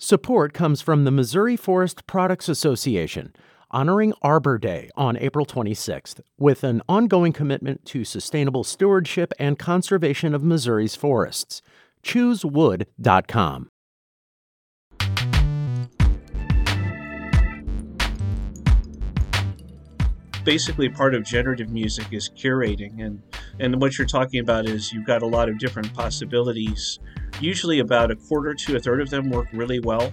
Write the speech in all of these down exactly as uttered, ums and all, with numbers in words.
Support comes from the Missouri Forest Products Association, honoring Arbor Day on April twenty-sixth, with an ongoing commitment to sustainable stewardship and conservation of Missouri's forests. choose wood dot com. Basically, part of generative music is curating, and and what you're talking about is you've got a lot of different possibilities. Usually about a quarter to a third of them work really well.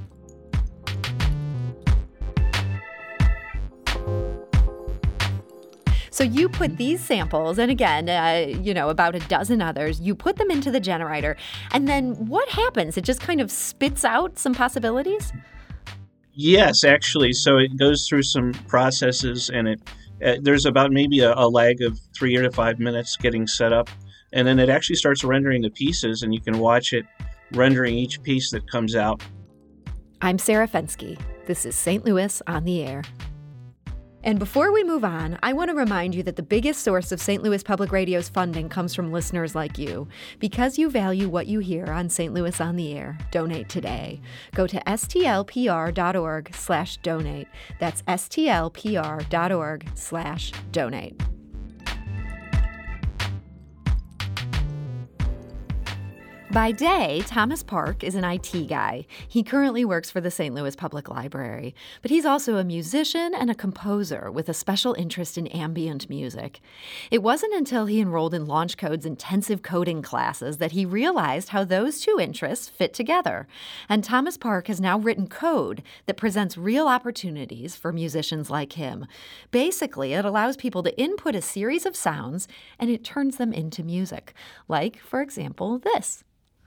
So you put these samples, and again, uh, you know, about a dozen others, you put them into the generator, and then what happens? It just kind of spits out some possibilities? Yes, actually. So it goes through some processes, and it uh, there's about maybe a, a lag of three to five minutes getting set up, and then it actually starts rendering the pieces, and you can watch it rendering each piece that comes out. I'm Sarah Fenske. This is Saint Louis on the Air. And before we move on, I want to remind you that the biggest source of Saint Louis Public Radio's funding comes from listeners like you. Because you value what you hear on Saint Louis on the Air, donate today. Go to stlpr.org slash donate. That's stlpr.org slash donate. By day, Thomas Park is an I T guy. He currently works for the Saint Louis Public Library, but he's also a musician and a composer with a special interest in ambient music. It wasn't until he enrolled in LaunchCode's intensive coding classes that he realized how those two interests fit together. And Thomas Park has now written code that presents real opportunities for musicians like him. Basically, it allows people to input a series of sounds and it turns them into music. Like, for example, this.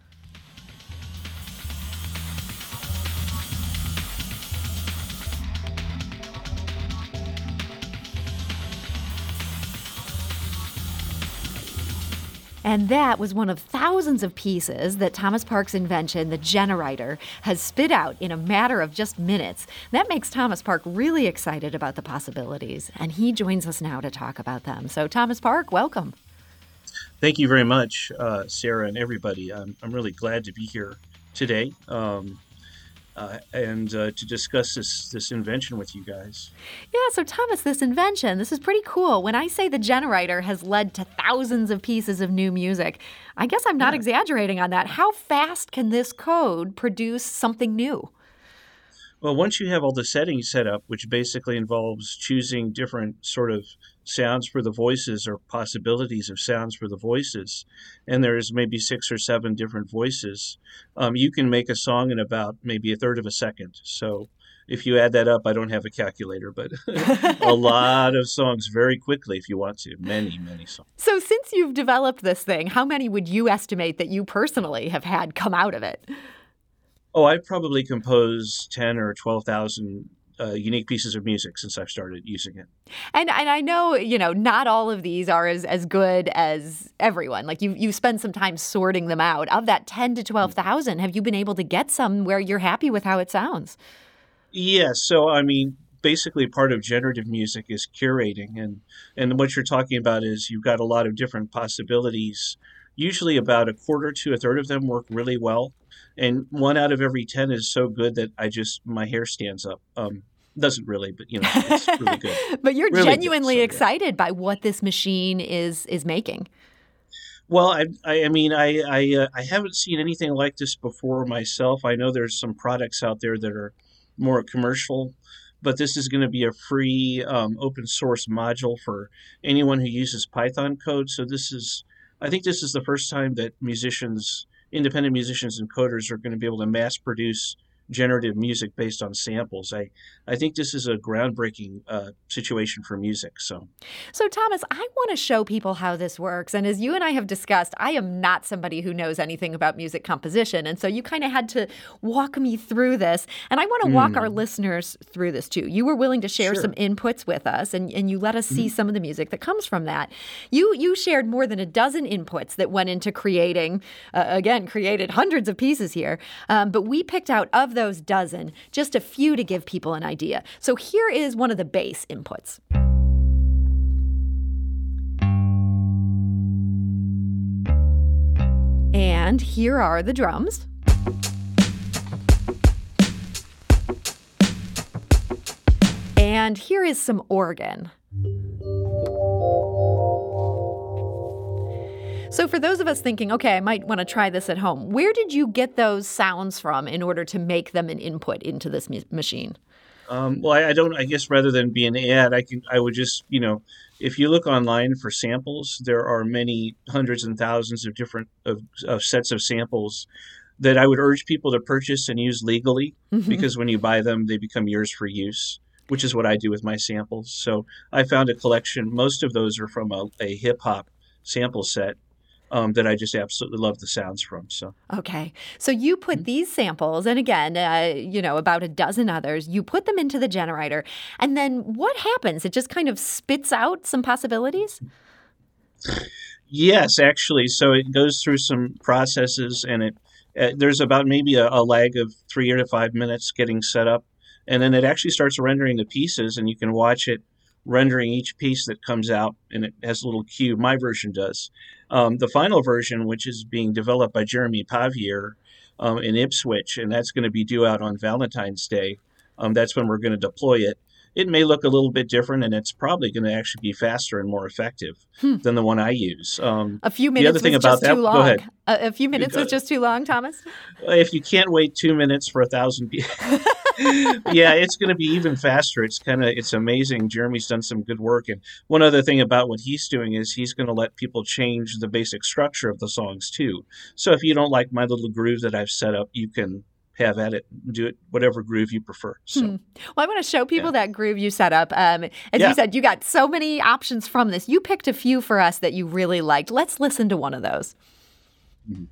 And that was one of thousands of pieces that Thomas Park's invention, the generator, has spit out in a matter of just minutes. That makes Thomas Park really excited about the possibilities, and he joins us now to talk about them. So, Thomas Park, welcome. Thank you very much, uh, Sarah and everybody. I'm, I'm really glad to be here today um, uh, and uh, to discuss this, this invention with you guys. Yeah, so Thomas, this invention, this is pretty cool. When I say the generator has led to thousands of pieces of new music, I guess I'm not yeah. exaggerating on that. How fast can this code produce something new? Well, once you have all the settings set up, which basically involves choosing different sort of sounds for the voices or possibilities of sounds for the voices, and there's maybe six or seven different voices, um, you can make a song in about maybe a third of a second. So if you add that up, I don't have a calculator, but a lot of songs very quickly if you want to. Many, many songs. So since you've developed this thing, how many would you estimate that you personally have had come out of it? Oh, I've probably composed ten or twelve thousand uh, unique pieces of music since I've started using it. And and I know, you know, not all of these are as, as good as everyone. Like you you spend some time sorting them out. Of that ten to twelve thousand, have you been able to get some where you're happy with how it sounds? Yes. So, I mean, basically part of generative music is curating. And, and what you're talking about is you've got a lot of different possibilities. Usually about a quarter to a third of them work really well. And one out of every ten is so good that I just, my hair stands up. Um, doesn't really, but, you know, it's really good. But you're really genuinely good, so, excited yeah. by what this machine is is making. Well, I, I, I mean, I, I, uh, I haven't seen anything like this before myself. I know there's some products out there that are more commercial, but this is going to be a free um, open source module for anyone who uses Python code. So this is, I think this is the first time that musicians, independent musicians and coders are going to be able to mass produce generative music based on samples. I, I think this is a groundbreaking uh, situation for music. So, so Thomas, I want to show people how this works. And as you and I have discussed, I am not somebody who knows anything about music composition. And so you kind of had to walk me through this. And I want to walk mm. our listeners through this too. You were willing to share sure. some inputs with us, and, and you let us see mm. some of the music that comes from that. You you shared more than a dozen inputs that went into creating, uh, again, created hundreds of pieces here. Um, but we picked out of those dozen, just a few to give people an idea. So here is one of the bass inputs. And here are the drums. And here is some organ. So for those of us thinking, okay, I might want to try this at home, where did you get those sounds from in order to make them an input into this mu- machine? Um, well, I, I don't. I guess rather than be an ad, I can. I would just, you know, if you look online for samples, there are many hundreds and thousands of different of, of sets of samples that I would urge people to purchase and use legally, Mm-hmm. because when you buy them, they become yours for use, which is what I do with my samples. So I found a collection. Most of those are from a, a hip hop sample set um, that I just absolutely love the sounds from. So. Okay. So you put these samples, and again, uh, you know, about a dozen others, you put them into the generator, and then what happens? It just kind of spits out some possibilities? Yes, actually. So it goes through some processes, and it uh, there's about maybe a, a lag of three or to five minutes getting set up, and then it actually starts rendering the pieces, and you can watch it rendering each piece that comes out, and it has a little cue. My version does. Um, the final version, which is being developed by Jeremy Pavier um, in Ipswich, and that's going to be due out on Valentine's Day. Um, that's when we're going to deploy it. It may look a little bit different, and it's probably going to actually be faster and more effective Hmm. than the one I use. Um, A few the minutes other thing was about just that, too go long. ahead. A, a few minutes Go- was just too long, Thomas? If you can't wait two minutes for a thousand people, yeah, it's going to be even faster. It's kind of it's amazing. Jeremy's done some good work, and one other thing about what he's doing is he's going to let people change the basic structure of the songs too. So if you don't like my little groove that I've set up, you can have at it, do it whatever groove you prefer. So. Hmm. Well, I want to show people Yeah. that groove you set up. Um, as Yeah. you said, you got so many options from this. You picked a few for us that you really liked. Let's listen to one of those. Mhm.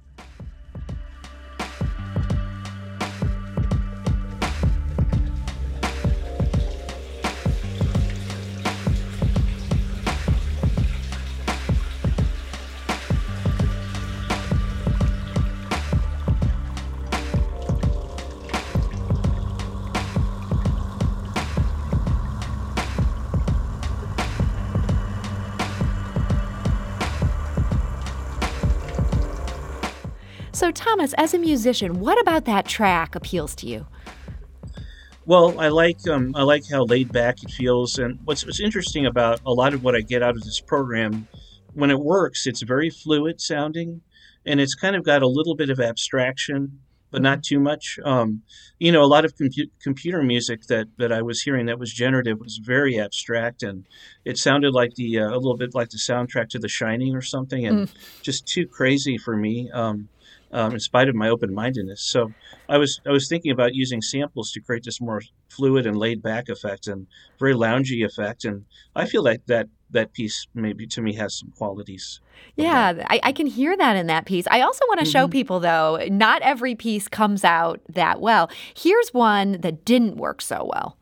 So, Thomas, as a musician, what about that track appeals to you? Well, I like um, I like how laid back it feels, and what's what's interesting about a lot of what I get out of this program, when it works, it's very fluid sounding, and it's kind of got a little bit of abstraction, but not too much. Um, you know, a lot of compu- computer music that that I was hearing that was generative was very abstract, and it sounded like the uh, a little bit like the soundtrack to The Shining or something, and Mm. just too crazy for me. Um, um, in spite of my open-mindedness. So I was I was thinking about using samples to create this more fluid and laid-back effect and very loungy effect, and I feel like that that piece maybe to me has some qualities of that. Yeah, I, I can hear that in that piece. I also want to show Mhm. people, though, not every piece comes out that well. Here's one that didn't work so well.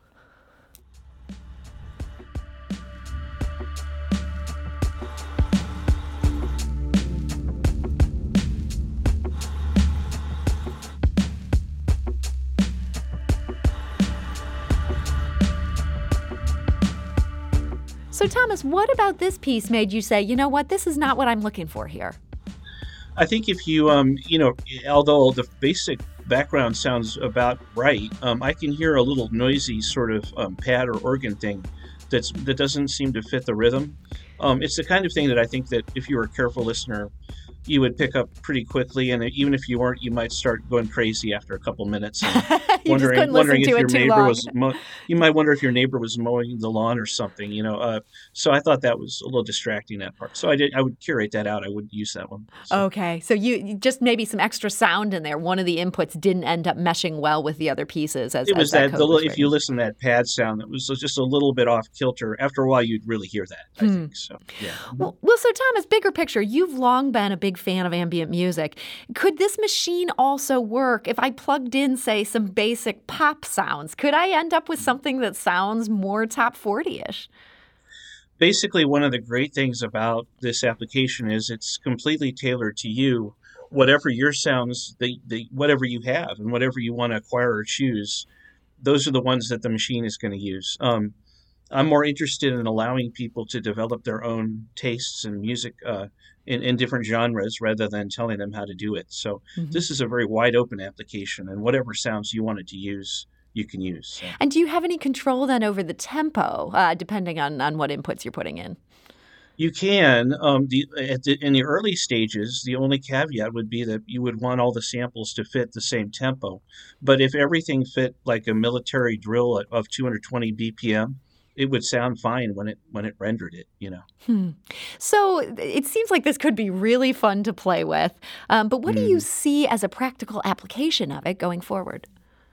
So, Thomas, what about this piece made you say, you know what, this is not what I'm looking for here? I think if you um you know although the basic background sounds about right, um, I can hear a little noisy sort of um, pad or organ thing that's that doesn't seem to fit the rhythm. Um, it's the kind of thing that I think that if you were a careful listener, you would pick up pretty quickly, and even if you weren't, you might start going crazy after a couple minutes. And You just wondering, couldn't wondering listen if to your it too neighbor long. was, mow, you might wonder if your neighbor was mowing the lawn or something, you know. Uh, so I thought that was a little distracting, that part. So I did, I would curate that out. I wouldn't use that one. So. Okay, so you you just maybe some extra sound in there. One of the inputs didn't end up meshing well with the other pieces. As It was as that, that, code the, was little- if written. you listen to that pad sound, that was just a little bit off kilter. After a while, you'd really hear that, I Hmm. think. So, yeah. Well, well, so Thomas, bigger picture, you've long been a big fan of ambient music. Could this machine also work if I plugged in, say, some basic pop sounds? Could I end up with something that sounds more top forty-ish? Basically, one of the great things about this application is it's completely tailored to you. Whatever your sounds, the, the whatever you have and whatever you want to acquire or choose, those are the ones that the machine is going to use. Um, I'm more interested in allowing people to develop their own tastes and music uh, in, in different genres rather than telling them how to do it. So Mhm. this is a very wide open application, and whatever sounds you wanted to use, you can use. So. And do you have any control then over the tempo, uh, depending on, on what inputs you're putting in? You can. Um, the, at the, in the early stages, the only caveat would be that you would want all the samples to fit the same tempo. But if everything fit like a military drill of two hundred twenty B P M, it would sound fine when it when it rendered it, you know. Hmm. So it seems like this could be really fun to play with. Um, but what mm. do you see as a practical application of it going forward?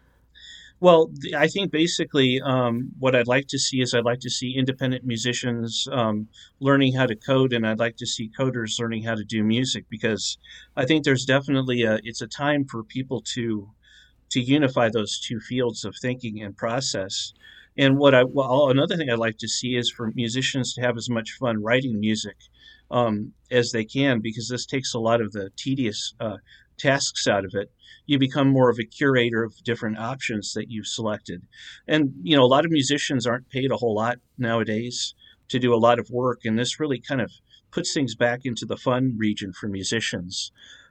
Well, I think basically um, what I'd like to see is I'd like to see independent musicians um, learning how to code, and I'd like to see coders learning how to do music, because I think there's definitely a it's a time for people to to unify those two fields of thinking and process. And what I well, another thing I'd like to see is for musicians to have as much fun writing music um, as they can, because this takes a lot of the tedious uh, tasks out of it. You become more of a curator of different options that you've selected. And, you know, a lot of musicians aren't paid a whole lot nowadays to do a lot of work. And this really kind of puts things back into the fun region for musicians.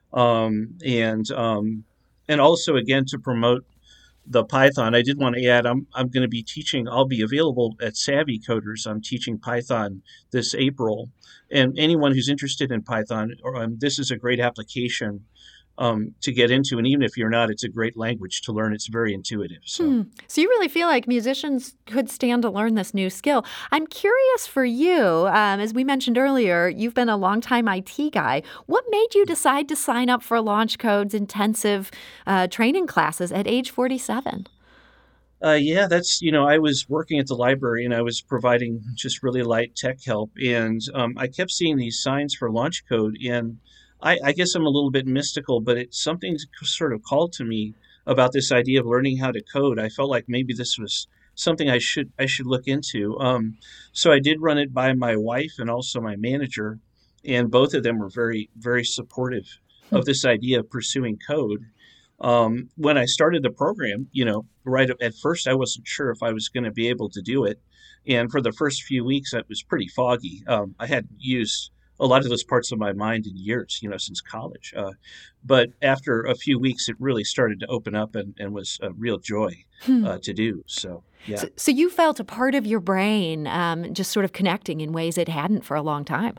Um, and um, and also, again, to promote the Python, I did want to add, I'm, I'm going to be teaching, I'll be available at Savvy Coders. I'm teaching Python this April. And anyone who's interested in Python, or, um, this is a great application Um, to get into. And even if you're not, it's a great language to learn. It's very intuitive. So. Hmm. So you really feel like musicians could stand to learn this new skill. I'm curious for you, um, as we mentioned earlier, you've been a longtime I T guy. What made you decide to sign up for LaunchCode's intensive uh, training classes at age forty-seven? Uh, yeah, that's, you know, I was working at the library and I was providing just really light tech help. And um, I kept seeing these signs for LaunchCode, and I, I guess I'm a little bit mystical, but it's something sort of called to me about this idea of learning how to code. I felt like maybe this was something I should I should look into. Um, so I did run it by my wife and also my manager, and both of them were very, very supportive of this idea of pursuing code. Um, when I started the program, you know, right at first I wasn't sure if I was going to be able to do it. And for the first few weeks, it was pretty foggy. Um, I hadn't used a lot of those parts of my mind in years, you know, since college. Uh, but after a few weeks, it really started to open up and, and was a real joy uh, to do. So, yeah. So, so you felt a part of your brain um, just sort of connecting in ways it hadn't for a long time.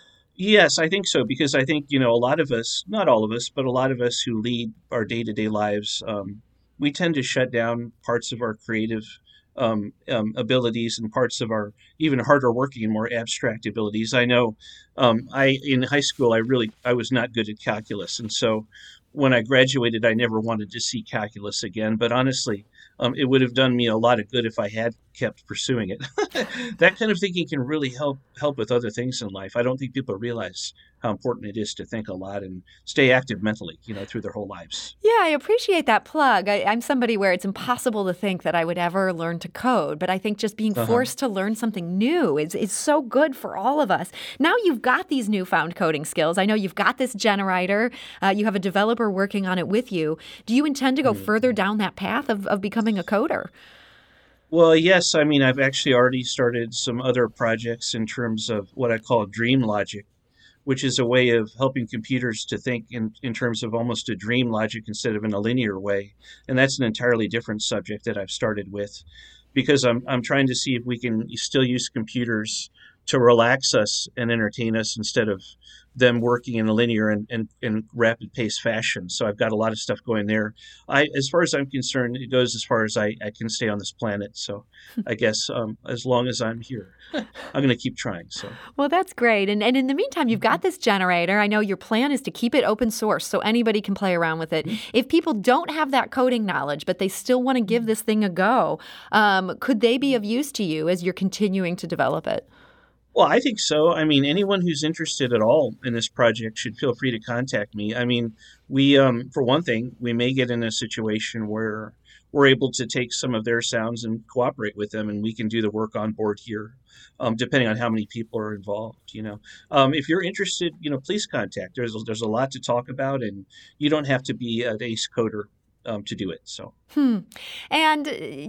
Yes, I think so, because I think, you know, a lot of us, not all of us, but a lot of us who lead our day-to-day lives, um, we tend to shut down parts of our creative Um, um, abilities and parts of our even harder working and more abstract abilities. I know um, I in high school, I really I was not good at calculus. And so when I graduated, I never wanted to see calculus again. But honestly, um, it would have done me a lot of good if I had kept pursuing it. That kind of thinking can really help help with other things in life. I don't think people realize how important it is to think a lot and stay active mentally, you know, through their whole lives. Yeah, I appreciate that plug. I, I'm somebody where it's impossible to think that I would ever learn to code, but I think just being uh-huh. forced to learn something new is, is so good for all of us. Now you've got these newfound coding skills. I know you've got this generator. Uh, you have a developer working on it with you. Do you intend to go mm-hmm. further down that path of, of becoming a coder? Well, yes. I mean, I've actually already started some other projects in terms of what I call dream logic, which is a way of helping computers to think in, in terms of almost a dream logic instead of in a linear way. And that's an entirely different subject that I've started with, because I'm I'm trying to see if we can still use computers to relax us and entertain us instead of them working in a linear and, and, and rapid pace fashion. So I've got a lot of stuff going there. I, as far as I'm concerned, it goes as far as I, I can stay on this planet. So I guess um, as long as I'm here, I'm going to keep trying. So well, that's great. And and in the meantime, you've got this generator. I know your plan is to keep it open source so anybody can play around with it. Mm-hmm. If people don't have that coding knowledge, but they still want to give this thing a go, um, could they be of use to you as you're continuing to develop it? Well, I think so. I mean, anyone who's interested at all in this project should feel free to contact me. I mean, we, um, for one thing, we may get in a situation where we're able to take some of their sounds and cooperate with them, and we can do the work on board here, um, depending on how many people are involved. You know, um, if you're interested, you know, please contact. There's there's a lot to talk about, and you don't have to be an ace coder Um, to do it. So, hmm. And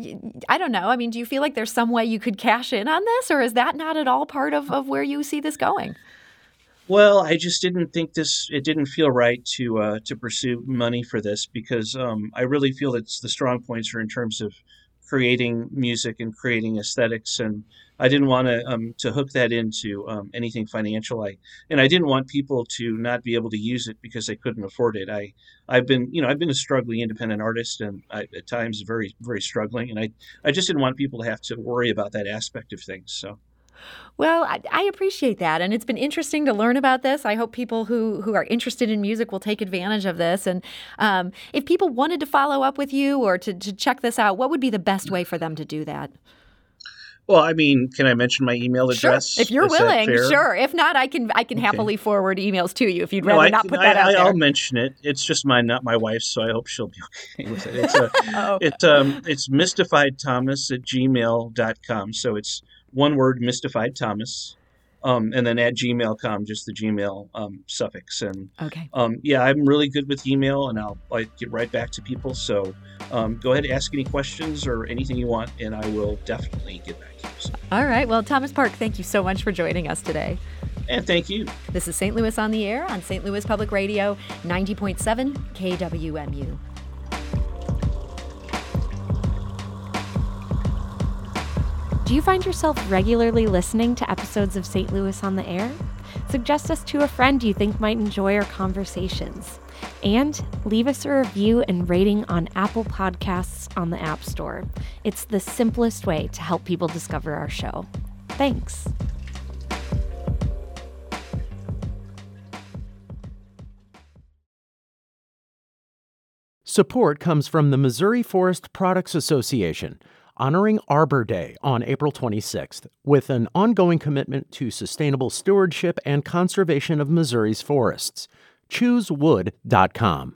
I don't know. I mean, do you feel like there's some way you could cash in on this, or is that not at all part of, of where you see this going? Well, I just didn't think this. It didn't feel right to uh, to pursue money for this because um, I really feel it's the strong points are in terms of creating music and creating aesthetics, and I didn't want to um, to hook that into um, anything financial. I and I didn't want people to not be able to use it because they couldn't afford it. I I've been you know I've been a struggling independent artist and I, at times very very struggling, and I I just didn't want people to have to worry about that aspect of things. So. Well, I, I appreciate that, and it's been interesting to learn about this. I hope people who who are interested in music will take advantage of this. And um, if people wanted to follow up with you or to, to check this out, what would be the best way for them to do that? Well, I mean, can I mention my email address? Sure, if you're Is that willing, fair? sure. If not, I can I can Okay. happily forward emails to you if you'd No, rather I not can, put I, that out I, there. I'll mention it. It's just mine, not my wife's, so I hope she'll be okay with it. It's a, Oh. it um, it's mystified thomas at gmail dot com. So it's one word, Mystified Thomas, um, and then at gmail dot com, just the Gmail um, suffix. And Okay. um, yeah, I'm really good with email, and I'll like get right back to people. So um, go ahead, ask any questions or anything you want, and I will definitely get back to you. So, All right. Well, Thomas Park, thank you so much for joining us today. and thank you. This is Saint Louis on the Air on Saint Louis Public Radio, ninety point seven K W M U. Do you find yourself regularly listening to episodes of Saint Louis on the Air? Suggest us to a friend you think might enjoy our conversations. And leave us a review and rating on Apple Podcasts on the App Store. It's the simplest way to help people discover our show. Thanks. Support comes from the Missouri Forest Products Association, honoring Arbor Day on April twenty-sixth, with an ongoing commitment to sustainable stewardship and conservation of Missouri's forests. choose wood dot com.